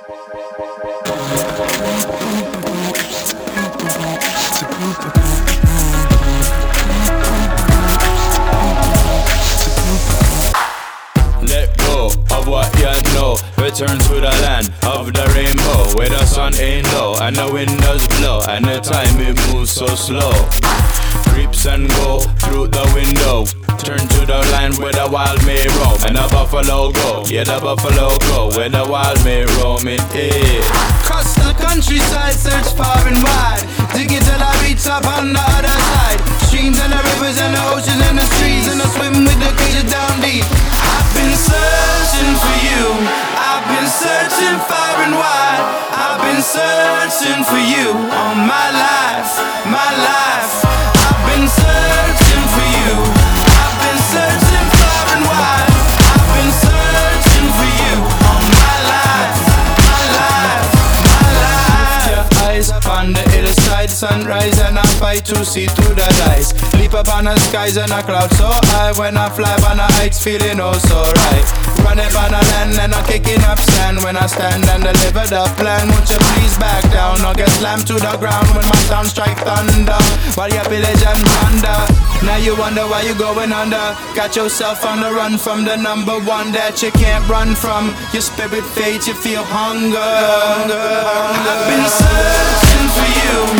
Let go of what you know. Return to the land of the rainbow, where the sun ain't low and the wind does blow and the time it moves so slow. Creeps and go through the window. Turn to the land where the wild may roam and the buffalo go. Yeah, the buffalo go where the wild may roam. It is. Cross the countryside, search far and wide. Dig it till I reach up on the other side. Streams and the rivers and the oceans and the trees, and I swim with the creatures down deep. I've been searching for you. I've been searching far and wide. I've been searching for you all my life, my life. I've been searching for you. I've been searching far and wide. I've been searching for you all my life, my life, my life. Lift your eyes upon the hillside, sunrise, and I fight to see through the lights. Leap upon the skies and a cloud so high. When I fly on the heights, feeling oh so right. Running on the land and I'm kicking up sand. When I stand and deliver the plan, won't you please back down or get slammed to the ground when my sound strike thunder while you pillage and plunder. Now you wonder why you going under. Got yourself on the run from the number one that you can't run from. Your spirit fades, you feel hunger. I've been searching for you.